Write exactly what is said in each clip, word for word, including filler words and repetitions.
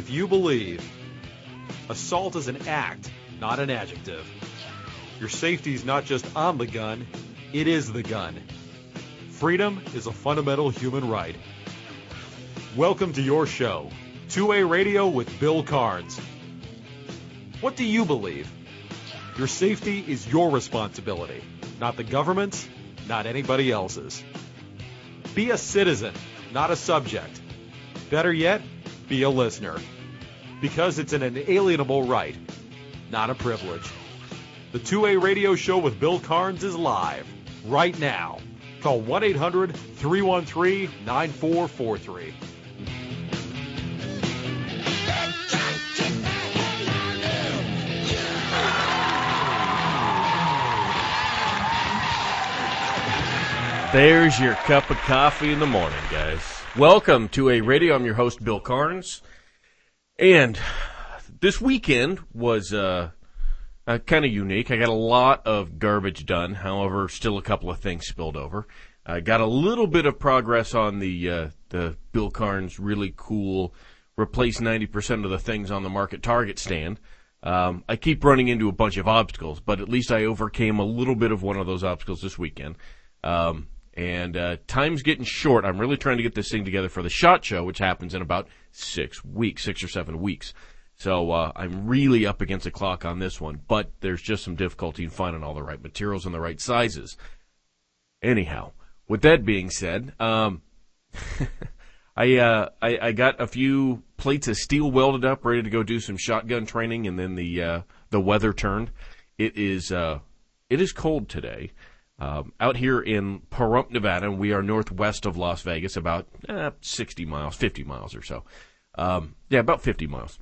If you believe, assault is an act, not an adjective. Your safety is not just on the gun, it is the gun. Freedom is a fundamental human right. Welcome to your show, two A Radio with Bill Carnes. What do you believe? Your safety is your responsibility, not the government's, not anybody else's. Be a citizen, not a subject. Better yet, be a listener. Because it's an inalienable right, not a privilege. The two A Radio Show with Bill Carnes is live, right now. Call one eight hundred three one three nine four four three. There's your cup of coffee in the morning, guys. Welcome to A Radio. I'm your host, Bill Carnes. And this weekend was uh, uh, kind of unique. I got a lot of garbage done. However, still a couple of things spilled over. I got a little bit of progress on the uh, the Bill Carnes really cool replace ninety percent of the things on the Market Target stand. Um, I keep running into a bunch of obstacles, but at least I overcame a little bit of one of those obstacles this weekend. Um, and uh, time's getting short. I'm really trying to get this thing together for the SHOT Show, which happens in about six weeks, six or seven weeks. So uh, I'm really up against the clock on this one, but there's just some difficulty in finding all the right materials and the right sizes. Anyhow, with that being said, um, I, uh, I I got a few plates of steel welded up, ready to go do some shotgun training, and then the uh, the weather turned. It is uh, it is cold today. Um, out here in Pahrump, Nevada, we are northwest of Las Vegas, about eh, sixty miles, fifty miles or so. Um, yeah, about fifty miles.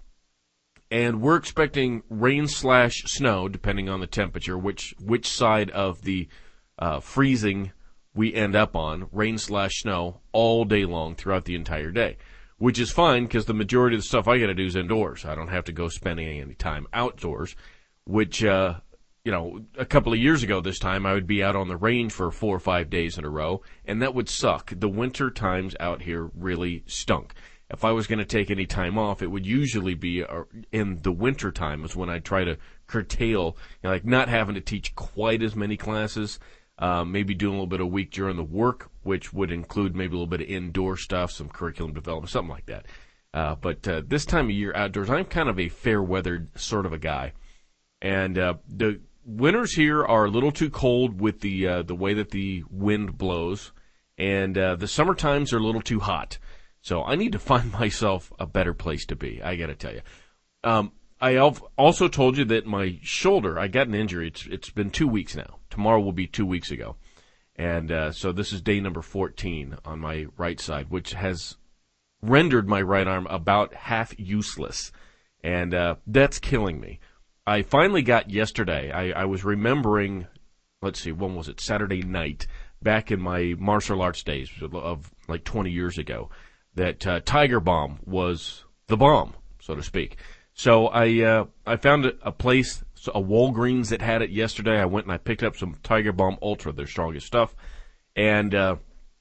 And we're expecting rain slash snow, depending on the temperature, which which side of the uh, freezing we end up on, rain slash snow, all day long throughout the entire day. Which is fine, because the majority of the stuff I got to do is indoors. I don't have to go spending any time outdoors, which... Uh, You know, a couple of years ago this time, I would be out on the range for four or five days in a row, and that would suck. The winter times out here really stunk. If I was going to take any time off, it would usually be in the winter time is when I'd try to curtail, you know, like not having to teach quite as many classes, um, maybe doing a little bit of week during the work, which would include maybe a little bit of indoor stuff, some curriculum development, something like that. Uh, but uh, this time of year outdoors, I'm kind of a fair-weathered sort of a guy. And uh, the winters here are a little too cold with the uh, the way that the wind blows, and uh, the summer times are a little too hot. So I need to find myself a better place to be, I got to tell you. Um, I also told you that my shoulder, I got an injury. It's It's been two weeks now. Tomorrow will be two weeks ago. And uh, so this is day number fourteen on my right side, which has rendered my right arm about half useless. And uh, that's killing me. I finally got yesterday, I, I was remembering, let's see, when was it, Saturday night, back in my martial arts days of like twenty years ago, that uh, Tiger Balm was the bomb, so to speak. So I uh, I found a, a place, a Walgreens that had it yesterday. I went and I picked up some Tiger Balm Ultra, their strongest stuff. And uh,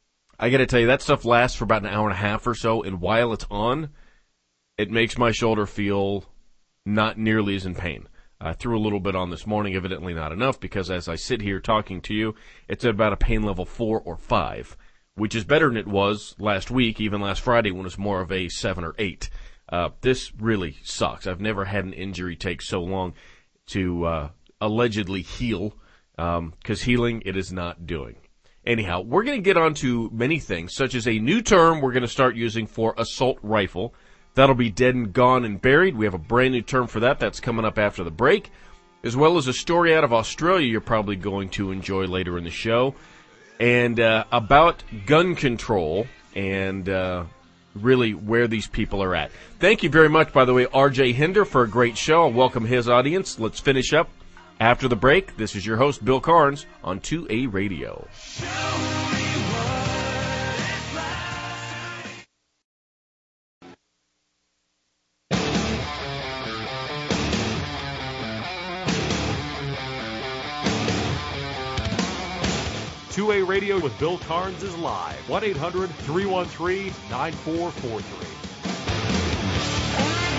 I got to tell you, that stuff lasts for about an hour and a half or so, and while it's on, it makes my shoulder feel not nearly as in pain. I threw a little bit on this morning, evidently not enough, because as I sit here talking to you, it's at about a pain level four or five, which is better than it was last week, even last Friday when it was more of a seven or eight. Uh, this really sucks. I've never had an injury take so long to uh, allegedly heal, because um, healing it is not doing. Anyhow, we're going to get on to many things, such as a new term we're going to start using for assault rifle. That'll be dead and gone and buried. We have a brand new term for that. That's coming up after the break, as well as a story out of Australia you're probably going to enjoy later in the show, and uh, about gun control and uh, really where these people are at. Thank you very much, by the way, R J Hinder, for a great show. I'll welcome his audience. Let's finish up after the break. This is your host, Bill Carnes, on two A Radio. two A Radio with Bill Carnes is live. one eight hundred three one three nine four four three.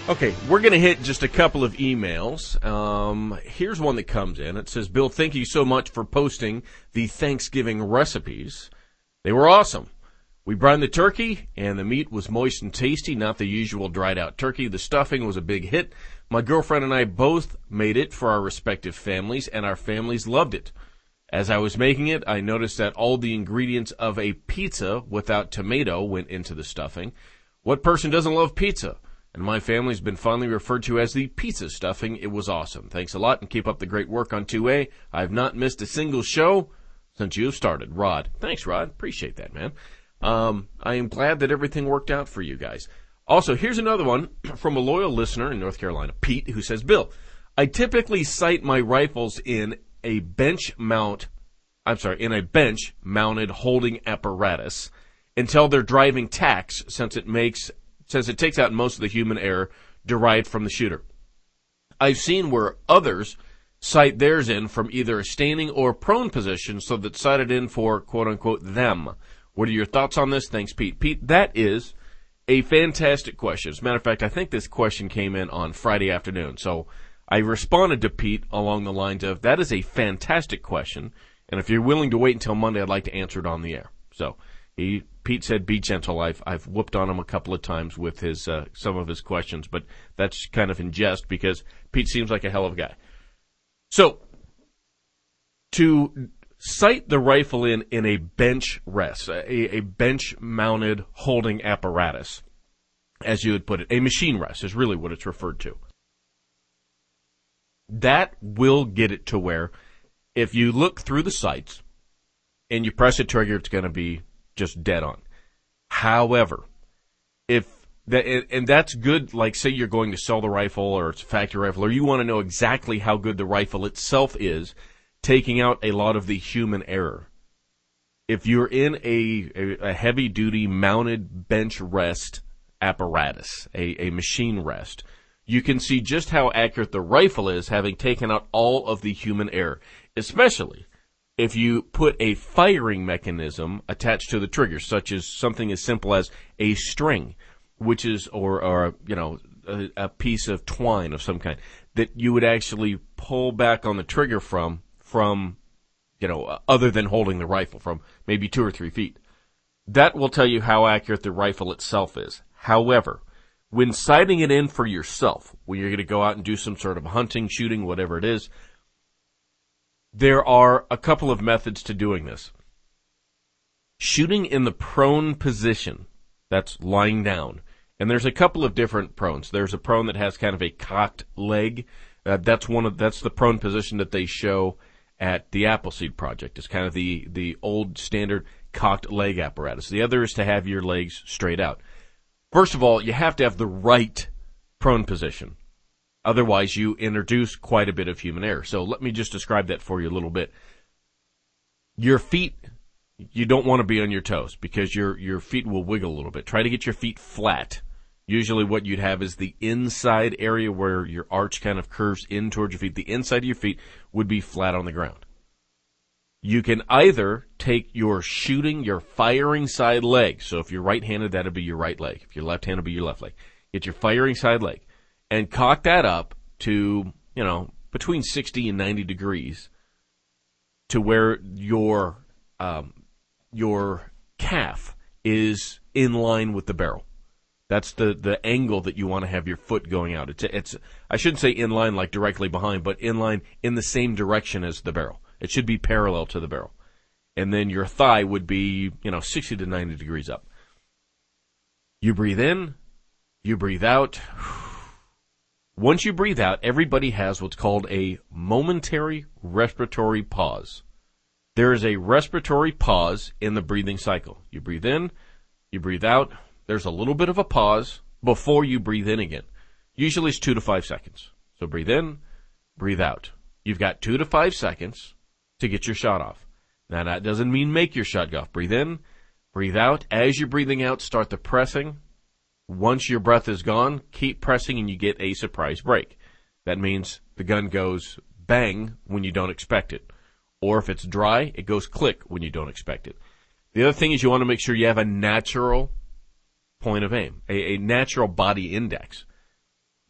Okay, we're going to hit just a couple of emails. Um, here's one that comes in. It says, Bill, thank you so much for posting the Thanksgiving recipes. They were awesome. We brined the turkey, and the meat was moist and tasty, not the usual dried-out turkey. The stuffing was a big hit. My girlfriend and I both made it for our respective families, and our families loved it. As I was making it, I noticed that all the ingredients of a pizza without tomato went into the stuffing. What person doesn't love pizza? And my family's been fondly referred to as the pizza stuffing. It was awesome. Thanks a lot, and keep up the great work on two A. I've not missed a single show since you have started. Rod. Thanks, Rod. Appreciate that, man. Um, I am glad that everything worked out for you guys. Also, here's another one from a loyal listener in North Carolina, Pete, who says, Bill, I typically sight my rifles in a bench mount, I'm sorry, in a bench mounted holding apparatus until they're driving tacks, since it makes, since it takes out most of the human error derived from the shooter. I've seen where others sight theirs in from either a standing or prone position so that sighted in for quote unquote them. What are your thoughts on this? Thanks, Pete. Pete, that is a fantastic question. As a matter of fact, I think this question came in on Friday afternoon. So I responded to Pete along the lines of, that is a fantastic question, and if you're willing to wait until Monday, I'd like to answer it on the air. So he, Pete said, be gentle. I've, I've whooped on him a couple of times with his, uh, some of his questions, but that's kind of in jest because Pete seems like a hell of a guy. So to sight the rifle in in a bench rest, a, a bench-mounted holding apparatus, as you would put it. A machine rest is really what it's referred to. That will get it to where if you look through the sights and you press a trigger, it's going to be just dead on. However, if that, and that's good, like say you're going to sell the rifle or it's a factory rifle, or you want to know exactly how good the rifle itself is, taking out a lot of the human error. If you're in a, a, a heavy-duty mounted bench rest apparatus, a, a machine rest, you can see just how accurate the rifle is, having taken out all of the human error, especially if you put a firing mechanism attached to the trigger, such as something as simple as a string, which is, or, or you know, a, a piece of twine of some kind, that you would actually pull back on the trigger from, from, you know, other than holding the rifle from maybe two or three feet. That will tell you how accurate the rifle itself is. However, when sighting it in for yourself, when you're going to go out and do some sort of hunting, shooting, whatever it is, there are a couple of methods to doing this. Shooting in the prone position, that's lying down, and there's a couple of different prones. There's a prone that has kind of a cocked leg. Uh, that's one of that's the prone position that they show at the Appleseed Project. It's kind of the, the old standard cocked leg apparatus. The other is to have your legs straight out. First of all, you have to have the right prone position. Otherwise, you introduce quite a bit of human error. So let me just describe that for you a little bit. Your feet, you don't want to be on your toes because your, your feet will wiggle a little bit. Try to get your feet flat. Usually what you'd have is the inside area where your arch kind of curves in towards your feet. The inside of your feet would be flat on the ground. You can either take your shooting, your firing side leg. So if you're right-handed, that'd be your right leg. If you're left-handed, it'd be your left leg. Get your firing side leg and cock that up to, you know, between sixty and ninety degrees to where your, um, your calf is in line with the barrel. That's the, the angle that you want to have your foot going out. It's, it's, I shouldn't say in line like directly behind, but in line in the same direction as the barrel. It should be parallel to the barrel. And then your thigh would be, you know, sixty to ninety degrees up. You breathe in, you breathe out. Once you breathe out, everybody has what's called a momentary respiratory pause. There is a respiratory pause in the breathing cycle. You breathe in, you breathe out. There's a little bit of a pause before you breathe in again. Usually it's two to five seconds. So breathe in, breathe out. You've got two to five seconds to get your shot off. Now that doesn't mean make your shot go off. Breathe in, breathe out. As you're breathing out, start the pressing. Once your breath is gone, keep pressing and you get a surprise break. That means the gun goes bang when you don't expect it. Or if it's dry, it goes click when you don't expect it. The other thing is you want to make sure you have a natural point of aim, a, a natural body index.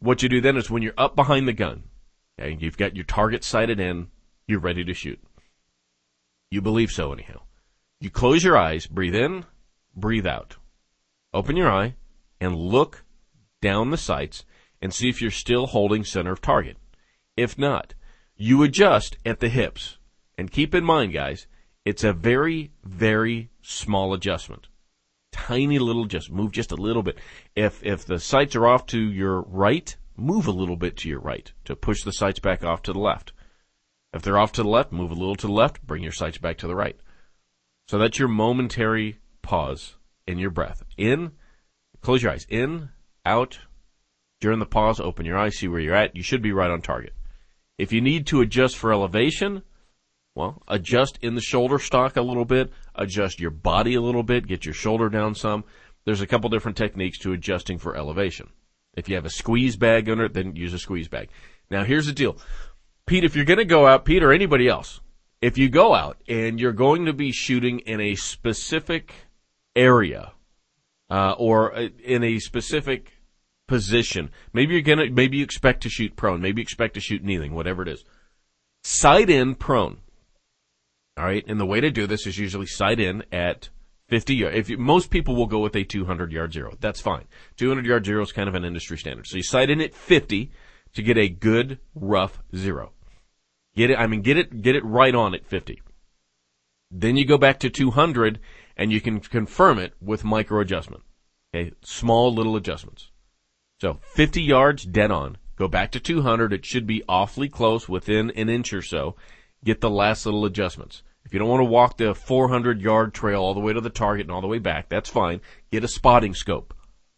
what you do then is when you're up behind the gun, okay, you've got your target sighted in, you're ready to shoot. You believe so anyhow. You close your eyes, breathe in, breathe out. Open your eye and look down the sights and see if you're still holding center of target. If not, you adjust at the hips. And keep in mind, guys, it's a very, very small adjustment. Tiny little adjustment. Move just a little bit. If if the sights are off to your right, move a little bit to your right to push the sights back off to the left. If they're off to the left, move a little to the left, bring your sights back to the right. So that's your momentary pause in your breath. In, close your eyes. In, out. During the pause, open your eyes, see where you're at. You should be right on target. If you need to adjust for elevation, well, adjust in the shoulder stock a little bit, adjust your body a little bit, get your shoulder down some. There's a couple different techniques to adjusting for elevation. If you have a squeeze bag under it, then use a squeeze bag. Now, here's the deal. Pete, if you're going to go out, Pete or anybody else, if you go out and you're going to be shooting in a specific area uh, or in a specific position, maybe you're gonna, maybe you expect to shoot prone, maybe you expect to shoot kneeling, whatever it is. Sight in prone. All right, and the way to do this is usually sight in at fifty yards. If you, most people will go with a two hundred yard zero. That's fine. two hundred yard zero is kind of an industry standard. So you sight in at fifty to get a good rough zero. Get it, I mean, get it, get it right on at fifty. Then you go back to two hundred and you can confirm it with micro adjustment. Okay, small little adjustments. So fifty yards dead on. Go back to two hundred. It should be awfully close, within an inch or so. Get the last little adjustments. If you don't want to walk the four hundred yard trail all the way to the target and all the way back, that's fine. Get a spotting scope.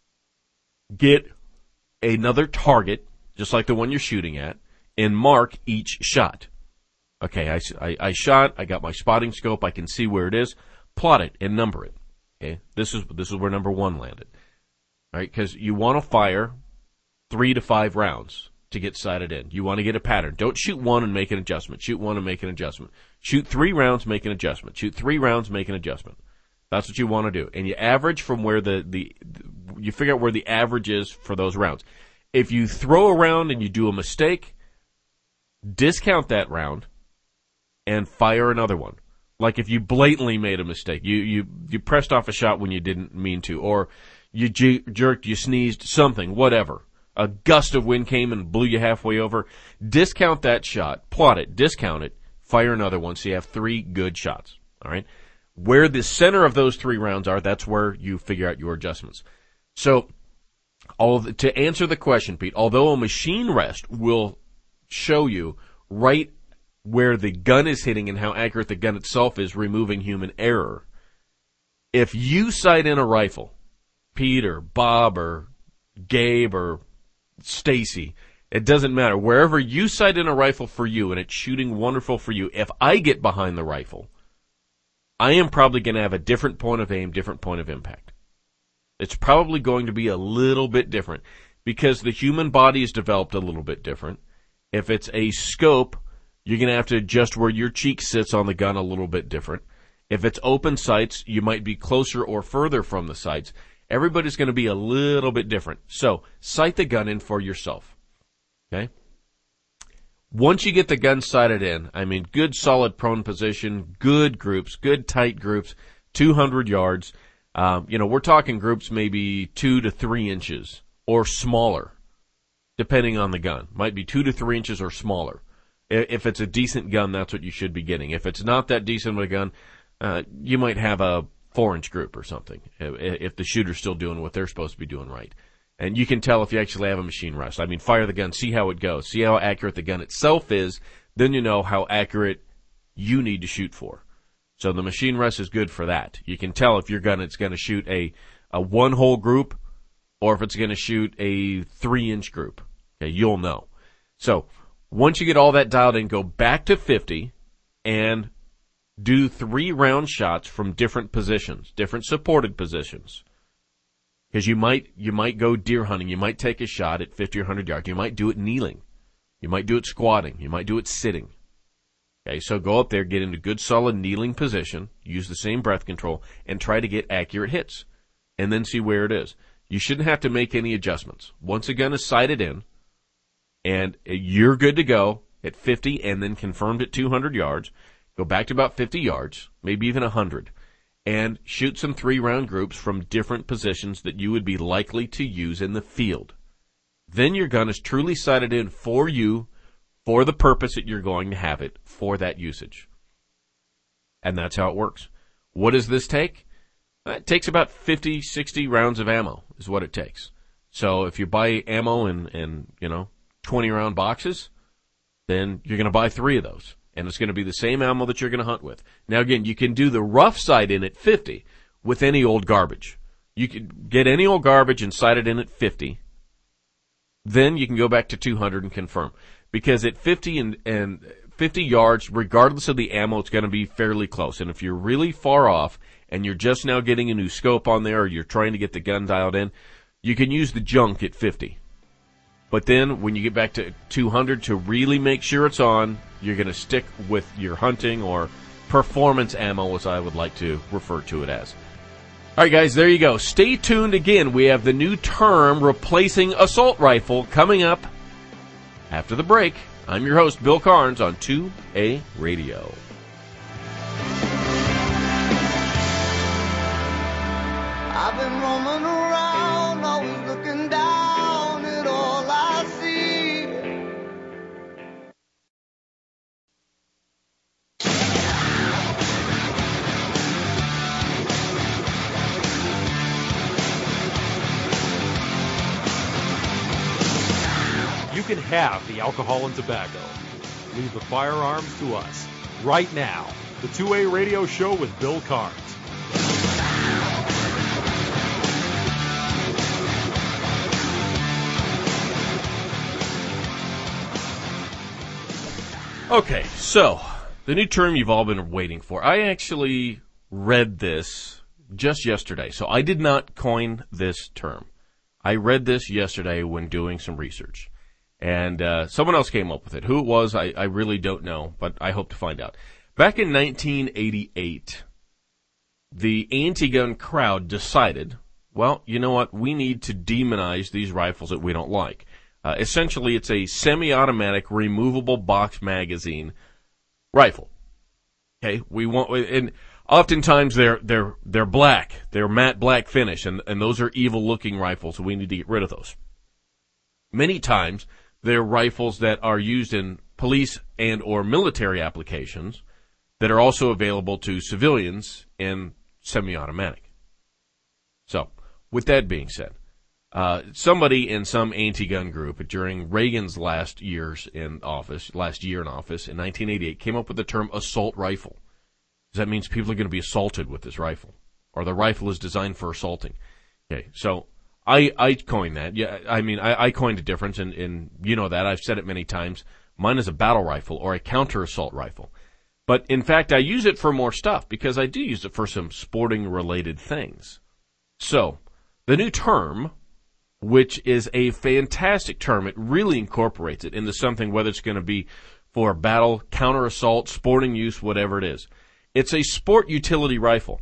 Get another target, just like the one you're shooting at, and mark each shot. Okay, I, I, I shot. I got my spotting scope. I can see where it is. Plot it and number it. Okay, this is this is where number one landed. All right, because you want to fire three to five rounds to get sighted in. You want to get a pattern. Don't shoot one and make an adjustment. Shoot one and make an adjustment. Shoot three rounds, make an adjustment. Shoot three rounds, make an adjustment. That's what you want to do. And you average from where the, the, you figure out where the average is for those rounds. If you throw a round and you do a mistake, discount that round and fire another one. Like if you blatantly made a mistake, you, you, you pressed off a shot when you didn't mean to, or you j- jerked, you sneezed, something, whatever. A gust of wind came and blew you halfway over. Discount that shot, plot it, discount it, fire another one so you have three good shots. All right? Where the center of those three rounds are, that's where you figure out your adjustments. So, all the, to answer the question, Pete, although a machine rest will show you right where the gun is hitting and how accurate the gun itself is, removing human error, if you sight in a rifle, Pete or Bob or Gabe or Stacy, it doesn't matter. Wherever you sight in a rifle for you and it's shooting wonderful for you, if I get behind the rifle, I am probably going to have a different point of aim, different point of impact. It's probably going to be a little bit different because the human body is developed a little bit different. If it's a scope, you're going to have to adjust where your cheek sits on the gun a little bit different. If it's open sights, you might be closer or further from the sights. Everybody's going to be a little bit different. So, sight the gun in for yourself. Okay? Once you get the gun sighted in, I mean, good solid prone position, good groups, good tight groups, two hundred yards. Um, you know, we're talking groups maybe two to three inches or smaller, depending on the gun. Might be two to three inches or smaller. If it's a decent gun, that's what you should be getting. If it's not that decent of a gun, uh, you might have a four-inch group or something, if the shooter's still doing what they're supposed to be doing right. And you can tell if you actually have a machine rest. I mean, fire the gun, see how it goes, see how accurate the gun itself is, then you know how accurate you need to shoot for. So the machine rest is good for that. You can tell if your gun is going to shoot a, a one-hole group or if it's going to shoot a three-inch group. Okay, you'll know. So once you get all that dialed in, go back to fifty and do three round shots from different positions, different supported positions. Because you might, you might go deer hunting. You might take a shot at fifty or one hundred yards. You might do it kneeling. You might do it squatting. You might do it sitting. Okay, so go up there, get into good solid kneeling position, use the same breath control, and try to get accurate hits. And then see where it is. You shouldn't have to make any adjustments. Once a gun is sighted in, and you're good to go at fifty and then confirmed at two hundred yards. Go back to about fifty yards, maybe even one hundred, and shoot some three-round groups from different positions that you would be likely to use in the field. Then your gun is truly sighted in for you, for the purpose that you're going to have it, for that usage. And that's how it works. What does this take? It takes about fifty, sixty rounds of ammo is what it takes. So if you buy ammo in, in you know, twenty-round boxes, then you're going to buy three of those. And it's going to be the same ammo that you're going to hunt with. Now, again, you can do the rough sight in at fifty with any old garbage. You can get any old garbage and sight it in at fifty. Then you can go back to two hundred and confirm. Because at fifty and, and fifty yards, regardless of the ammo, it's going to be fairly close. And if you're really far off and you're just now getting a new scope on there or you're trying to get the gun dialed in, you can use the junk at fifty. But then when you get back to two hundred to really make sure it's on, you're going to stick with your hunting or performance ammo, as I would like to refer to it as. All right, guys, there you go. Stay tuned again. We have the new term replacing assault rifle coming up after the break. I'm your host, Bill Carnes, on two A Radio. I've been roaming around, always looking down at all I see. You can have the alcohol and tobacco. Leave the firearms to us. Right now, the two A Radio Show with Bill Carnes. Okay, so the new term you've all been waiting for. I actually read this just yesterday, so I did not coin this term. I read this yesterday when doing some research, and uh, someone else came up with it. Who it was, I, I really don't know, but I hope to find out. Back in nineteen eighty-eight, the anti-gun crowd decided, well, you know what, we need to demonize these rifles that we don't like. Uh, essentially, it's a semi-automatic, removable box magazine rifle. Okay, we want, and oftentimes they're they're they're black, they're matte black finish, and and those are evil-looking rifles. So we need to get rid of those. Many times, they're rifles that are used in police and or military applications that are also available to civilians in semi-automatic. So, with that being said. Uh, somebody in some anti-gun group during Reagan's last years in office, last year in office in nineteen eighty-eight, came up with the term assault rifle. That means people are going to be assaulted with this rifle, or the rifle is designed for assaulting. Okay, so I I coined that. Yeah, I mean I, I coined a difference, and, and you know that I've said it many times. Mine is a battle rifle or a counter-assault rifle, but in fact I use it for more stuff because I do use it for some sporting-related things. So the new term, which is a fantastic term. It really incorporates it into something, whether it's going to be for battle, counter-assault, sporting use, whatever it is. It's a sport utility rifle.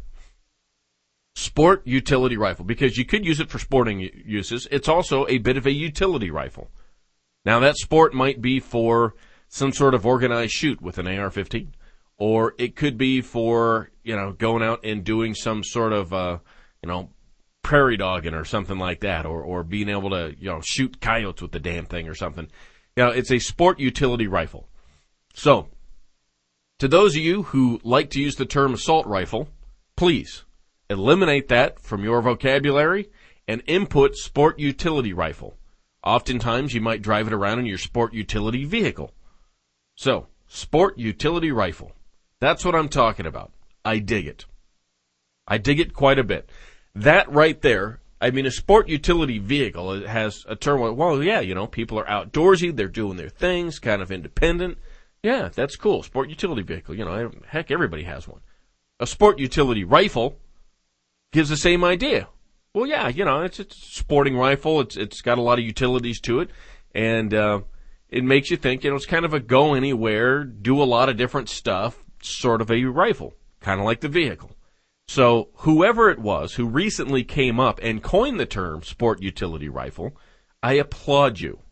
Sport utility rifle, because you could use it for sporting uses. It's also a bit of a utility rifle. Now, that sport might be for some sort of organized shoot with an A R fifteen, or it could be for, you know, going out and doing some sort of, uh, you know, prairie dogging or something like that, or, or being able to, you know, shoot coyotes with the damn thing or something. You know, it's a sport utility rifle. So, to those of you who like to use the term assault rifle, please eliminate that from your vocabulary and input sport utility rifle. Oftentimes, you might drive it around in your sport utility vehicle. So, sport utility rifle. That's what I'm talking about. I dig it. I dig it quite a bit. That right there, I mean, a sport utility vehicle, it has a term, well, yeah, you know, people are outdoorsy, they're doing their things, kind of independent. Yeah, that's cool. Sport utility vehicle, you know, heck, everybody has one. A sport utility rifle gives the same idea. Well, yeah, you know, it's, it's a sporting rifle, it's it's got a lot of utilities to it, and uh, it makes you think, you know, it's kind of a go anywhere, do a lot of different stuff, sort of a rifle, kind of like the vehicle. So whoever it was who recently came up and coined the term sport utility rifle, I applaud you.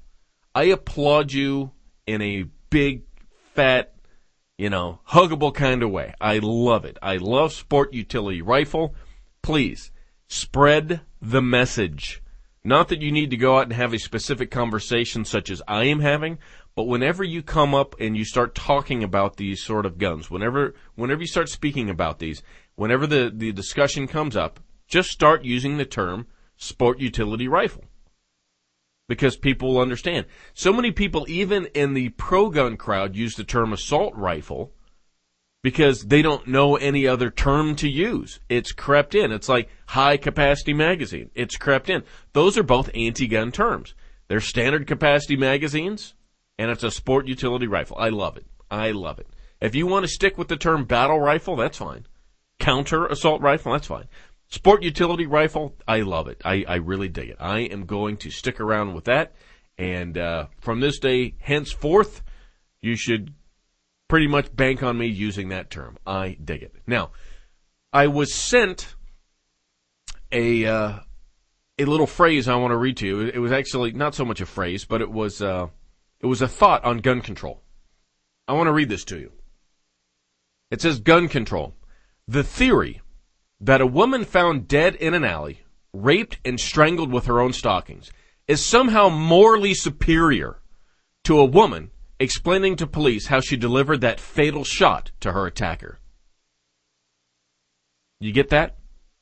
I applaud you in a big, fat, you know, huggable kind of way. I love it. I love Sport Utility Rifle. Please, spread the message. Not that you need to go out and have a specific conversation such as I am having, but whenever you come up and you start talking about these sort of guns, whenever whenever you start speaking about these, whenever the, the discussion comes up, just start using the term Sport Utility Rifle. Because people will understand. So many people, even in the pro-gun crowd, use the term assault rifle because they don't know any other term to use. It's crept in. It's like high-capacity magazine. It's crept in. Those are both anti-gun terms. They're standard capacity magazines, and it's a sport utility rifle. I love it. I love it. If you want to stick with the term battle rifle, that's fine. Counter-assault rifle, that's fine. Sport utility rifle, I love it. I, I really dig it. I am going to stick around with that. And uh, from this day henceforth, you should pretty much bank on me using that term. I dig it. Now, I was sent a uh, a little phrase I want to read to you. It was actually not so much a phrase, but it was uh, it was a thought on gun control. I want to read this to you. It says, gun control. The theory that a woman found dead in an alley, raped and strangled with her own stockings, is somehow morally superior to a woman explaining to police how she delivered that fatal shot to her attacker. You get that?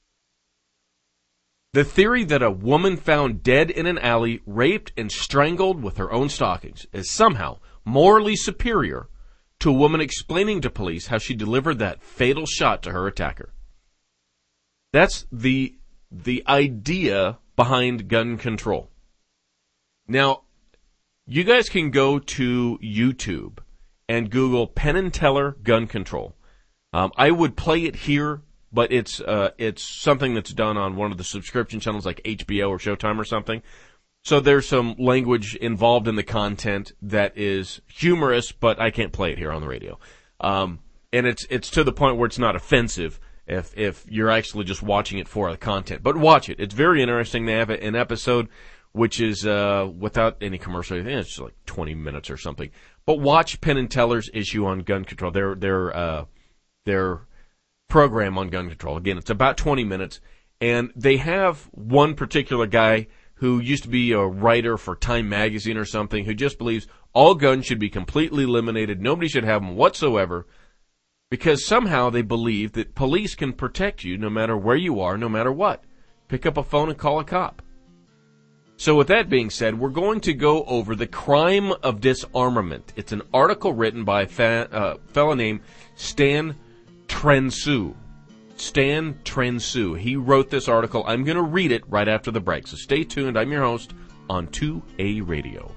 The theory that a woman found dead in an alley, raped and strangled with her own stockings, is somehow morally superior to a woman explaining to police how she delivered that fatal shot to her attacker. That's the the idea behind gun control. Now, you guys can go to YouTube and Google Penn and Teller gun control. Um, I would play it here, but it's uh, it's something that's done on one of the subscription channels like H B O or Showtime or something. So there's some language involved in the content that is humorous, but I can't play it here on the radio. Um, and it's it's to the point where it's not offensive if if you're actually just watching it for the content. But watch it. It's very interesting. They have an episode which is uh, without any commercial. I think it's just like twenty minutes or something. But watch Penn and Teller's issue on gun control. Their their uh, their program on gun control. Again, it's about twenty minutes, and they have one particular guy who used to be a writer for Time Magazine or something, who just believes all guns should be completely eliminated. Nobody should have them whatsoever, because somehow they believe that police can protect you no matter where you are, no matter what. Pick up a phone and call a cop. So with that being said, we're going to go over the crime of disarmament. It's an article written by a fa- uh, fellow named Stan Trensu. Stan Trensu. He wrote this article. I'm going to read it right after the break. So stay tuned. I'm your host on two A Radio.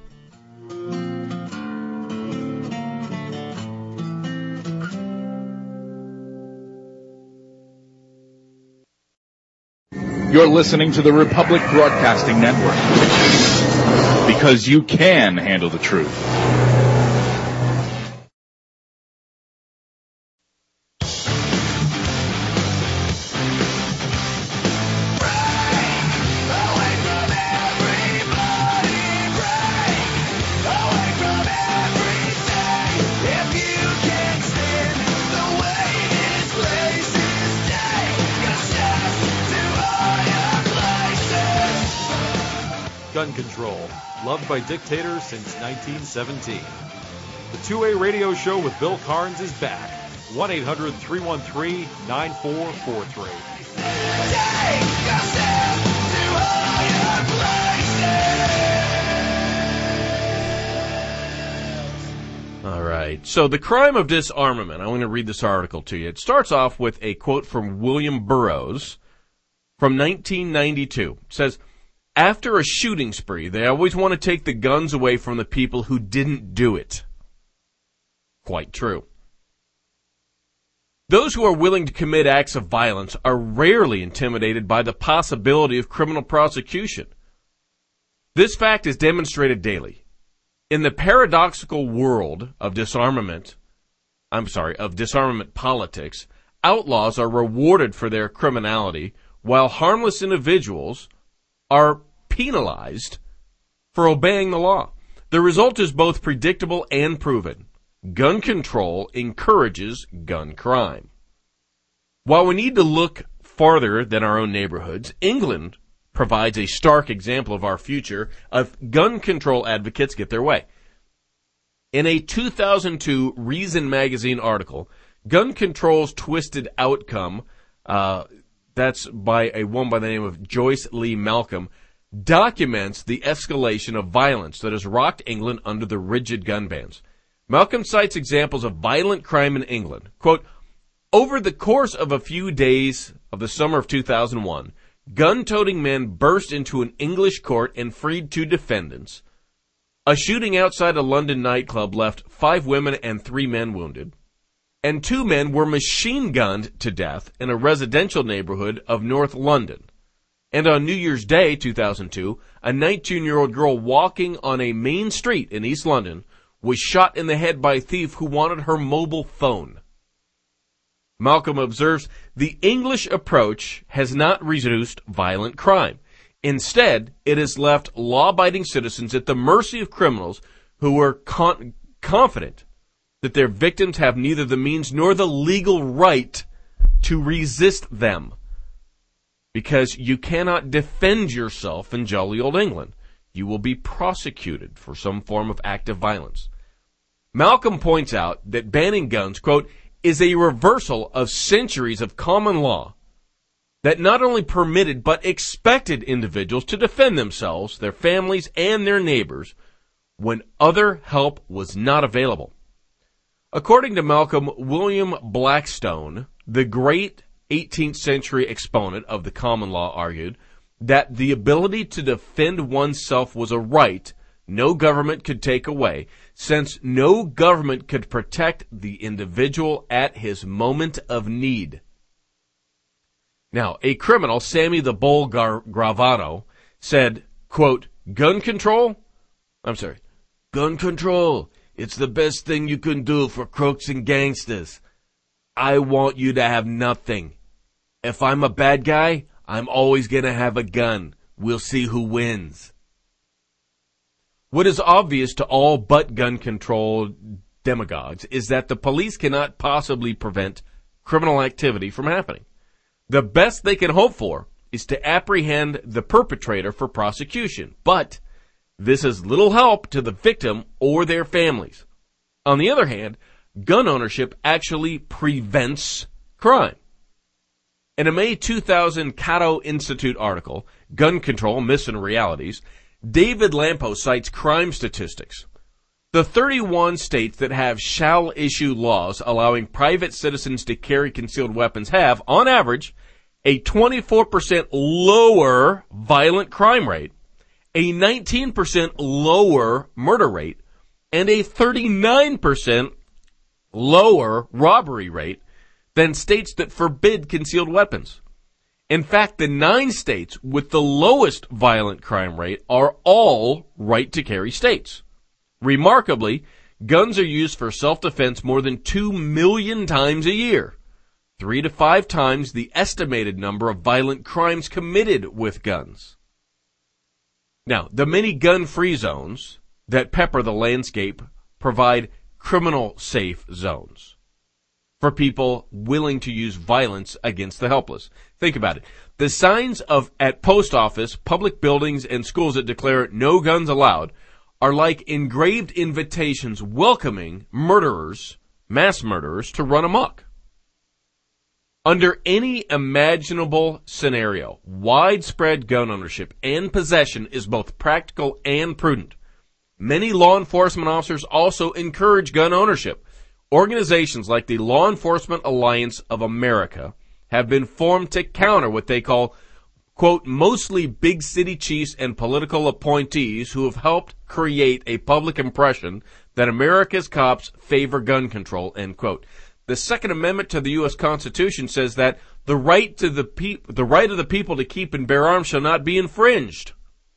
You're listening to the Republic Broadcasting Network, because you can handle the truth. Gun control, loved by dictators since nineteen seventeen. The two A Radio Show with Bill Carnes is back. one eight hundred three one three nine four four three. All right. So the crime of disarmament. I'm going to read this article to you. It starts off with a quote from William Burroughs from nineteen ninety-two. It says, after a shooting spree, they always want to take the guns away from the people who didn't do it. Quite true. Those who are willing to commit acts of violence are rarely intimidated by the possibility of criminal prosecution. This fact is demonstrated daily. In the paradoxical world of disarmament, I'm sorry, of disarmament politics, outlaws are rewarded for their criminality, while harmless individuals are penalized for obeying the law. The result is both predictable and proven. Gun control encourages gun crime. While we need to look farther than our own neighborhoods, England provides a stark example of our future if gun control advocates get their way. In a two thousand two Reason magazine article, Gun Control's Twisted Outcome, uh, that's by a woman by the name of Joyce Lee Malcolm, documents the escalation of violence that has rocked England under the rigid gun bans. Malcolm cites examples of violent crime in England. Quote, over the course of a few days of the summer of two thousand one, gun-toting men burst into an English court and freed two defendants. A shooting outside a London nightclub left five women and three men wounded. And two men were machine-gunned to death in a residential neighborhood of North London. And on New Year's Day, two thousand two, a nineteen-year-old girl walking on a main street in East London was shot in the head by a thief who wanted her mobile phone. Malcolm observes, the English approach has not reduced violent crime. Instead, it has left law-abiding citizens at the mercy of criminals who are con- confident that their victims have neither the means nor the legal right to resist them. Because you cannot defend yourself in jolly old England. You will be prosecuted for some form of act of violence. Malcolm points out that banning guns, quote, is a reversal of centuries of common law that not only permitted but expected individuals to defend themselves, their families, and their neighbors when other help was not available. According to Malcolm, William Blackstone, the great eighteenth century exponent of the common law, argued that the ability to defend oneself was a right no government could take away, since no government could protect the individual at his moment of need. Now, a criminal, Sammy the Bull Gar- Gravano, said, quote, gun control? I'm sorry, gun control. It's the best thing you can do for crooks and gangsters. I want you to have nothing. If I'm a bad guy, I'm always going to have a gun. We'll see who wins. What is obvious to all but gun control demagogues is that the police cannot possibly prevent criminal activity from happening. The best they can hope for is to apprehend the perpetrator for prosecution, but this is little help to the victim or their families. On the other hand, gun ownership actually prevents crime. In a May two thousand Cato Institute article, Gun Control, Myths and Realities, David Lampo cites crime statistics. The thirty-one states that have shall issue laws allowing private citizens to carry concealed weapons have, on average, a twenty-four percent lower violent crime rate, a nineteen percent lower murder rate, and a thirty-nine percent lower robbery rate than states that forbid concealed weapons. In fact, the nine states with the lowest violent crime rate are all right-to-carry states. Remarkably, guns are used for self-defense more than two million times a year, three to five times the estimated number of violent crimes committed with guns. Now, the many gun-free zones that pepper the landscape provide criminal-safe zones for people willing to use violence against the helpless. Think about it. The signs of at post office, public buildings, and schools that declare no guns allowed are like engraved invitations welcoming murderers, mass murderers, to run amok. Under any imaginable scenario, widespread gun ownership and possession is both practical and prudent. Many law enforcement officers also encourage gun ownership. Organizations like the Law Enforcement Alliance of America have been formed to counter what they call, quote, mostly big city chiefs and political appointees who have helped create a public impression that America's cops favor gun control, end quote. The Second Amendment to the U S Constitution says that the right to the pe- the right of the people to keep and bear arms shall not be infringed.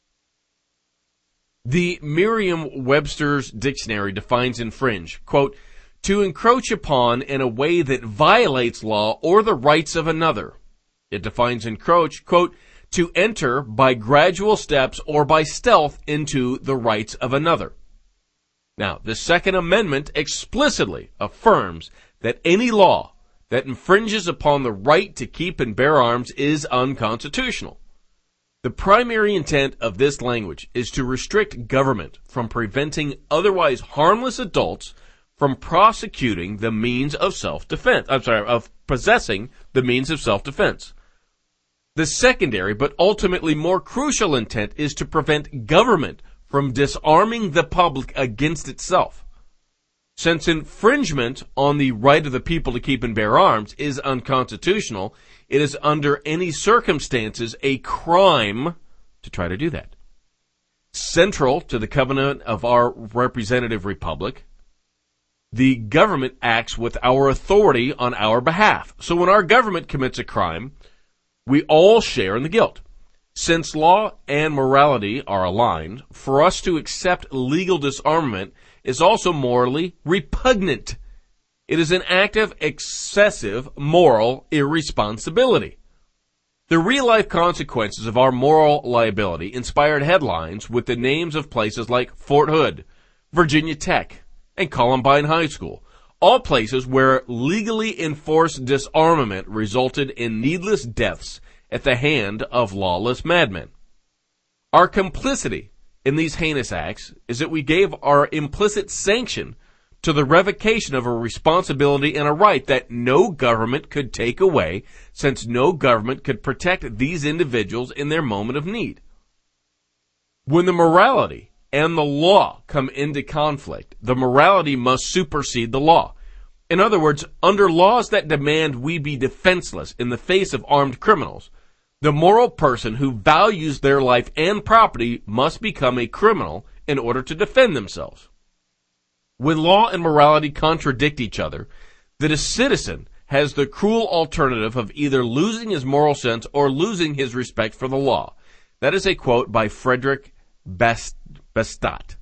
The Merriam-Webster's dictionary defines infringe, quote, to encroach upon in a way that violates law or the rights of another. It defines encroach, quote, to enter by gradual steps or by stealth into the rights of another. Now, the Second Amendment explicitly affirms that any law that infringes upon the right to keep and bear arms is unconstitutional. The primary intent of this language is to restrict government from preventing otherwise harmless adults from prosecuting the means of self-defense. I'm sorry, of possessing the means of self-defense. The secondary but ultimately more crucial intent is to prevent government from disarming the public against itself. Since infringement on the right of the people to keep and bear arms is unconstitutional, it is under any circumstances a crime to try to do that. Central to the covenant of our representative republic, the government acts with our authority on our behalf. So when our government commits a crime, we all share in the guilt. Since law and morality are aligned, for us to accept legal disarmament is also morally repugnant. It is an act of excessive moral irresponsibility. The real-life consequences of our moral liability inspired headlines with the names of places like Fort Hood, Virginia Tech, and Columbine High School, all places where legally enforced disarmament resulted in needless deaths at the hand of lawless madmen. Our complicity in these heinous acts is that we gave our implicit sanction to the revocation of a responsibility and a right that no government could take away, since no government could protect these individuals in their moment of need. When the morality and the law come into conflict, the morality must supersede the law. In other words, under laws that demand we be defenseless in the face of armed criminals, the moral person who values their life and property must become a criminal in order to defend themselves. When law and morality contradict each other, the citizen has the cruel alternative of either losing his moral sense or losing his respect for the law. That is a quote by Frederick Bastiat.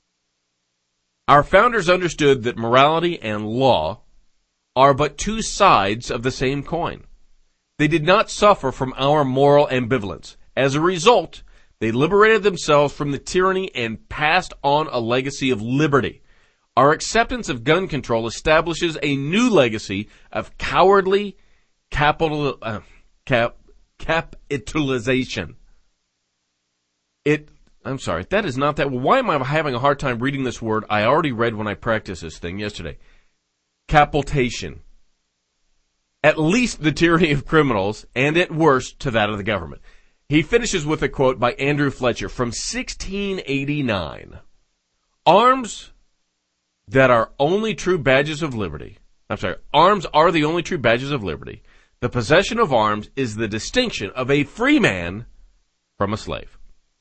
Our founders understood that morality and law are but two sides of the same coin. They did not suffer from our moral ambivalence. As a result, they liberated themselves from the tyranny and passed on a legacy of liberty. Our acceptance of gun control establishes a new legacy of cowardly capital, uh, cap, capitalization. It, I'm sorry, that is not that. Why am I having a hard time reading this word? I already read when I practiced this thing yesterday. Capitation. At least the tyranny of criminals, and at worst, to that of the government. He finishes with a quote by Andrew Fletcher from sixteen eighty-nine. Arms that are only true badges of liberty. I'm sorry, arms are the only true badges of liberty. The possession of arms is the distinction of a free man from a slave.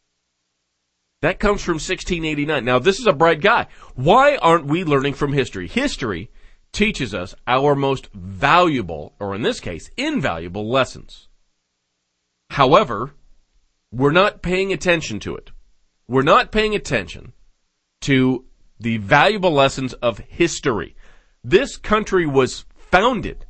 That comes from sixteen eighty-nine. Now, this is a bright guy. Why aren't we learning from history? History teaches us our most valuable, or in this case, invaluable lessons. However, we're not paying attention to it. We're not paying attention to the valuable lessons of history. This country was founded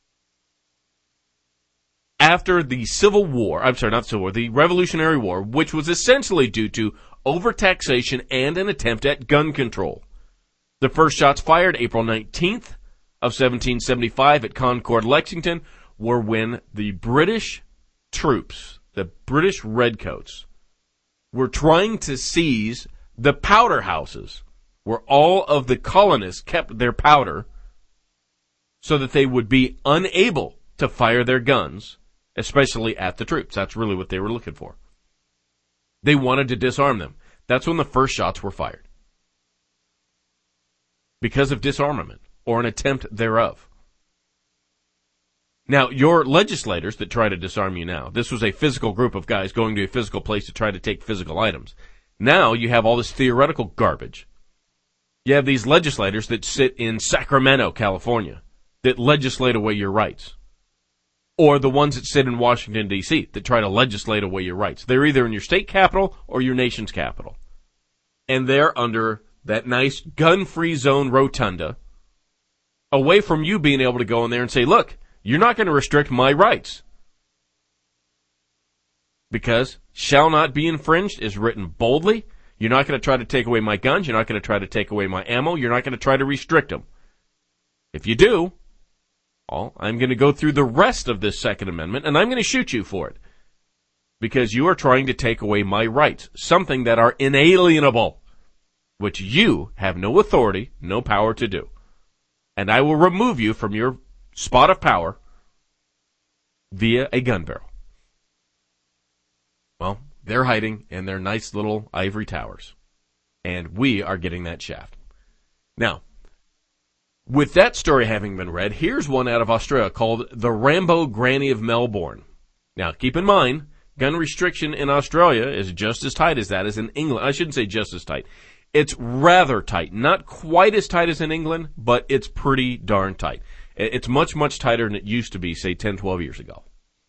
after the Civil War, I'm sorry, not Civil War, the Revolutionary War, which was essentially due to overtaxation and an attempt at gun control. The first shots fired April nineteenth of seventeen seventy-five at Concord, Lexington, were when the British troops, the British Redcoats, were trying to seize the powder houses where all of the colonists kept their powder so that they would be unable to fire their guns, especially at the troops. That's really what they were looking for. They wanted to disarm them. That's when the first shots were fired. Because of disarmament, or an attempt thereof. Now, your legislators that try to disarm you now, this was a physical group of guys going to a physical place to try to take physical items. Now you have all this theoretical garbage. You have these legislators that sit in Sacramento, California, that legislate away your rights. Or the ones that sit in Washington, D C, that try to legislate away your rights. They're either in your state capital or your nation's capital. And they're under that nice gun-free zone rotunda, away from you being able to go in there and say, look, you're not going to restrict my rights. Because shall not be infringed is written boldly, You're not going to try to take away my guns. You're not going to try to take away my ammo. You're not going to try to restrict them. If you do, well, I'm going to go through the rest of this Second Amendment, and I'm going to shoot you for it. Because you are trying to take away my rights, something that are inalienable, which you have no authority, no power to do. And I will remove you from your spot of power via a gun barrel. Well, they're hiding in their nice little ivory towers. And we are getting that shaft. Now, with that story having been read, here's one out of Australia called The Rambo Granny of Melbourne. Now, keep in mind, gun restriction in Australia is just as tight as that as in England. I shouldn't say just as tight. It's rather tight. Not quite as tight as in England, but it's pretty darn tight. It's much, much tighter than it used to be, say, ten, twelve years ago.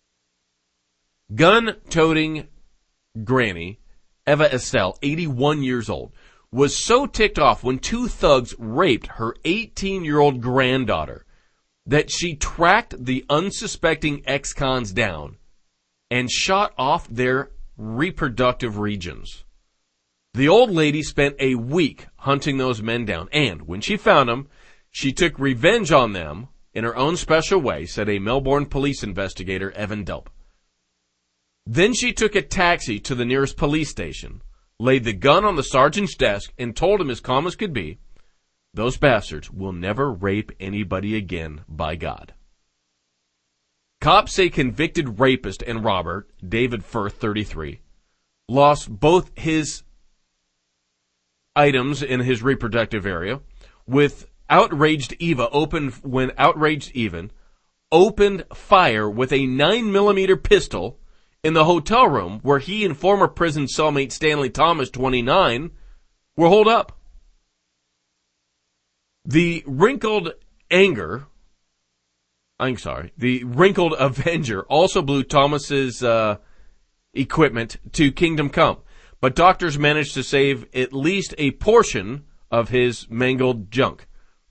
Gun-toting granny, Eva Estelle, eighty-one years old, was so ticked off when two thugs raped her eighteen-year-old granddaughter that she tracked the unsuspecting ex-cons down and shot off their reproductive regions. The old lady spent a week hunting those men down, and when she found them, she took revenge on them in her own special way, said a Melbourne police investigator, Evan Delp. Then she took a taxi to the nearest police station, laid the gun on the sergeant's desk, and told him as calm as could be, "Those bastards will never rape anybody again, by God." Cops say convicted rapist and robber, David Firth, thirty-three, lost both his items in his reproductive area, with outraged Eva opened when outraged even opened fire with a nine millimeter pistol in the hotel room where he and former prison cellmate Stanley Thomas, twenty-nine, were holed up. The wrinkled anger, I'm sorry, the wrinkled Avenger also blew Thomas's uh, equipment to Kingdom Come, but doctors managed to save at least a portion of his mangled junk.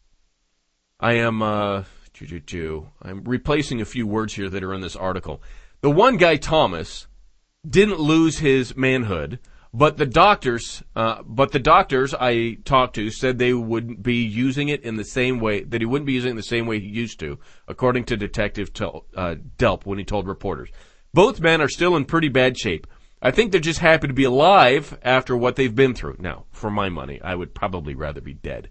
I am, uh, I'm replacing a few words here that are in this article. The one guy, Thomas, didn't lose his manhood, but the doctors, uh, but the doctors I talked to said they wouldn't be using it in the same way, that he wouldn't be using it in the same way he used to, according to Detective Tel, uh, Delp when he told reporters. Both men are still in pretty bad shape. I think they're just happy to be alive after what they've been through. Now, for my money, I would probably rather be dead.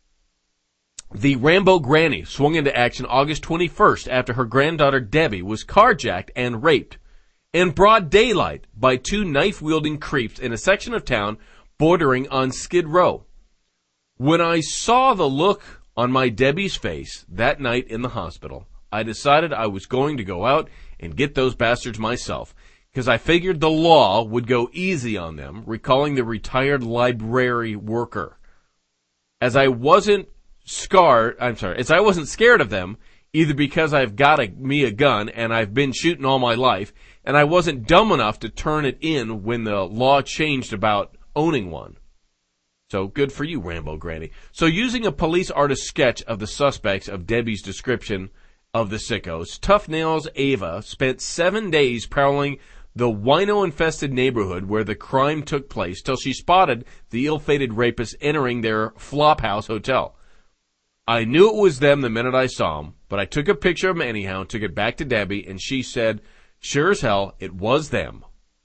The Rambo Granny swung into action August twenty-first after her granddaughter Debbie was carjacked and raped in broad daylight by two knife-wielding creeps in a section of town bordering on Skid Row. When I saw the look on my Debbie's face that night in the hospital, I decided I was going to go out and get those bastards myself, because I figured the law would go easy on them, recalling the retired library worker. As I wasn't scarred, I'm sorry, as I wasn't scared of them, either because I've got a, me a gun and I've been shooting all my life, and I wasn't dumb enough to turn it in when the law changed about owning one. So good for you, Rambo Granny. So using a police artist sketch of the suspects of Debbie's description of the sickos, Tough Nails Ava spent seven days prowling the wino-infested neighborhood where the crime took place till she spotted the ill-fated rapists entering their Flophouse hotel. I knew it was them the minute I saw them, but I took a picture of them anyhow and took it back to Debbie, and she said, sure as hell, it was them.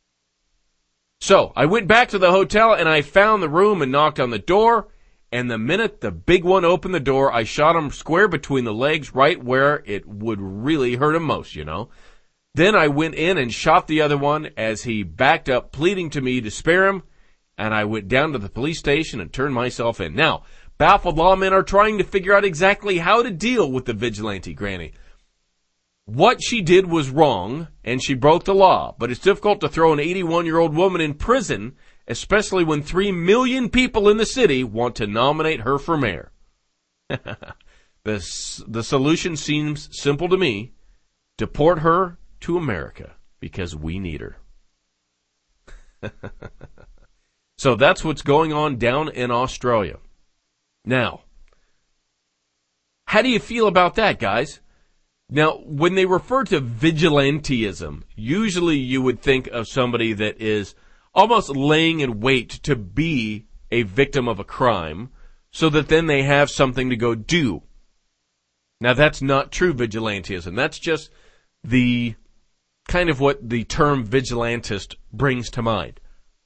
So I went back to the hotel, and I found the room and knocked on the door, and the minute the big one opened the door, I shot him square between the legs, right where it would really hurt him most, you know. Then I went in and shot the other one as he backed up, pleading to me to spare him, and I went down to the police station and turned myself in. Now, baffled lawmen are trying to figure out exactly how to deal with the vigilante granny. What she did was wrong, and she broke the law, but it's difficult to throw an eighty-one-year-old woman in prison, especially when three million people in the city want to nominate her for mayor. the, the solution seems simple to me. Deport her to America, because we need her. So that's what's going on down in Australia. Now, how do you feel about that, guys? Now, when they refer to vigilantism, usually you would think of somebody that is almost laying in wait to be a victim of a crime so that then they have something to go do. Now, that's not true vigilantism. That's just the kind of what the term vigilantist brings to mind.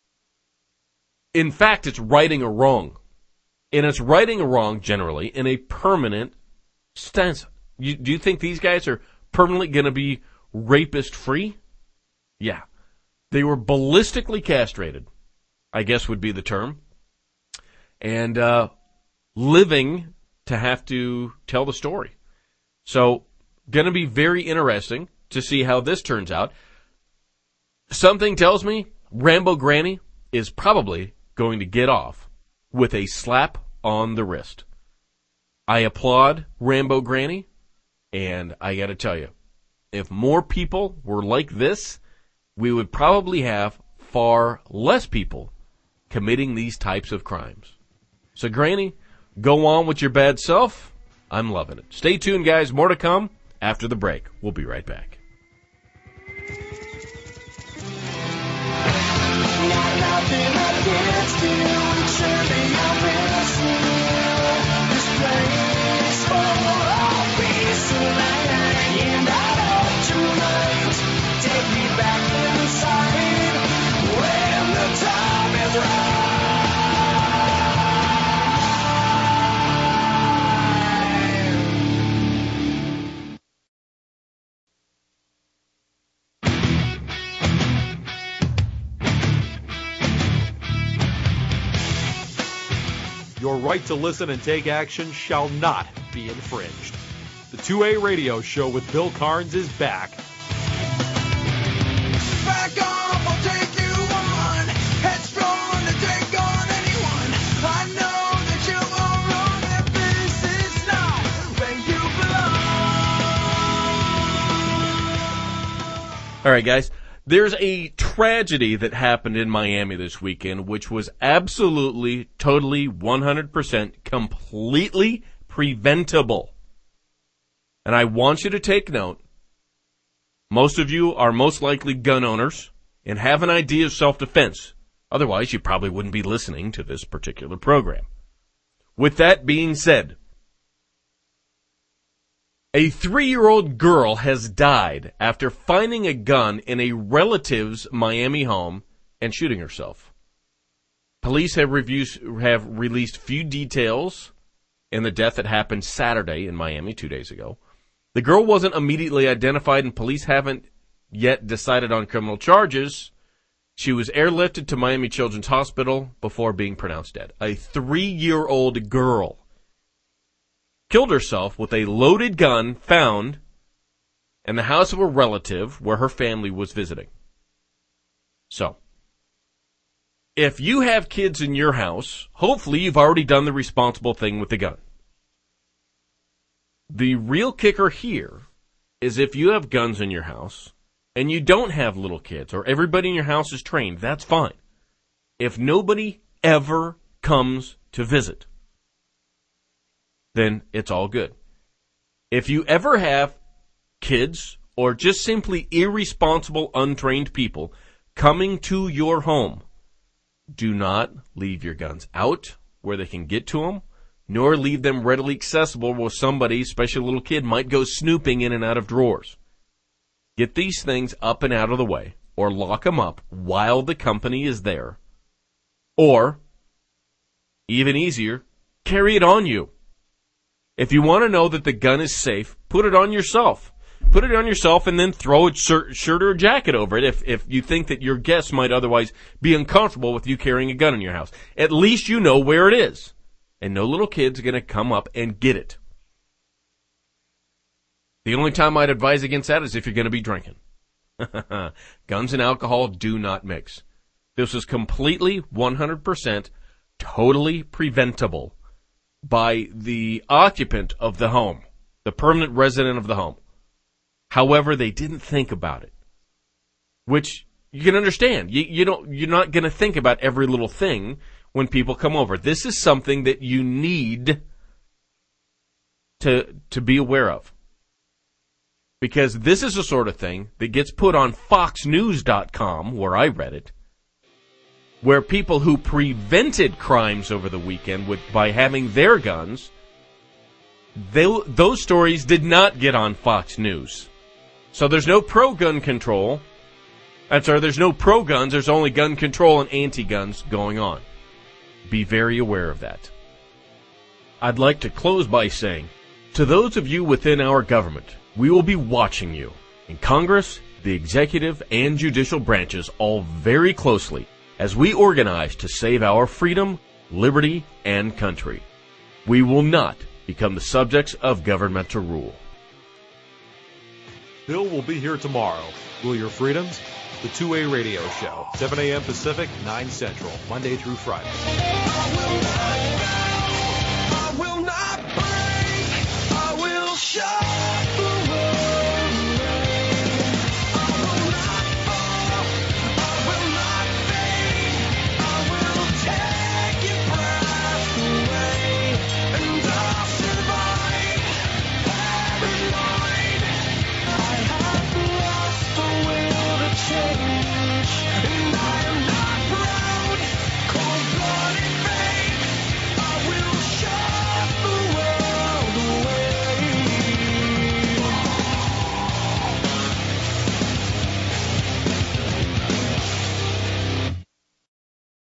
In fact, it's righting a wrong. And it's righting a wrong, generally, in a permanent stance. You, do you think these guys are permanently going to be rapist-free? Yeah. They were ballistically castrated, I guess would be the term. And uh, living to have to tell the story. So, going to be very interesting to see how this turns out. Something tells me Rambo Granny is probably going to get off with a slap on the wrist. I applaud Rambo Granny, and I got to tell you, if more people were like this, we would probably have far less people committing these types of crimes. So, Granny, go on with your bad self. I'm loving it. Stay tuned, guys. More to come after the break. We'll be right back. Nothing against you, surely I'm missing you. This place full of peace and light, and I hope tonight take me back inside when the time is right. Your right to listen and take action shall not be infringed. The two A Radio Show with Bill Carnes is back. Back off, I'll take you on. Headstrong to take on anyone. I know that you are wrong, that this is not where you belong. All right, guys. There's a tragedy that happened in Miami this weekend, which was absolutely, totally, one hundred percent, completely preventable. And I want you to take note. Most of you are most likely gun owners and have an idea of self-defense. Otherwise, you probably wouldn't be listening to this particular program. With that being said, a three-year-old girl has died after finding a gun in a relative's Miami home and shooting herself. Police have, reviews, have released few details in the death that happened Saturday in Miami two days ago. The girl wasn't immediately identified, and police haven't yet decided on criminal charges. She was airlifted to Miami Children's Hospital before being pronounced dead. A three-year-old girl killed herself with a loaded gun found in the house of a relative where her family was visiting. So, if you have kids in your house, hopefully you've already done the responsible thing with the gun. The real kicker here is if you have guns in your house and you don't have little kids or everybody in your house is trained, that's fine. If nobody ever comes to visit, then it's all good. If you ever have kids or just simply irresponsible, untrained people coming to your home, do not leave your guns out where they can get to them, nor leave them readily accessible where somebody, especially a little kid, might go snooping in and out of drawers. Get these things up and out of the way, or lock them up while the company is there. Or, even easier, carry it on you. If you want to know that the gun is safe, put it on yourself. Put it on yourself and then throw a shirt or a jacket over it if, if you think that your guests might otherwise be uncomfortable with you carrying a gun in your house. At least you know where it is. And no little kid's going to come up and get it. The only time I'd advise against that is if you're going to be drinking. Guns and alcohol do not mix. This is completely, one hundred percent, totally preventable by the occupant of the home, the permanent resident of the home. However, they didn't think about it, which you can understand. You, you don't, you're not going to think about every little thing when people come over. This is something that you need to to be aware of, because this is the sort of thing that gets put on fox news dot com, where I read it, where people who prevented crimes over the weekend with, by having their guns, they, those stories did not get on Fox News. So there's no pro-gun control. I'm sorry, there's no pro-guns, there's only gun control and anti-guns going on. Be very aware of that. I'd like to close by saying, to those of you within our government, we will be watching you in Congress, the executive, and judicial branches all very closely as we organize to save our freedom, liberty, and country. We will not become the subjects of governmental rule. Bill will be here tomorrow. Will your freedoms? The two A Radio Show, seven a.m. Pacific, nine Central, Monday through Friday.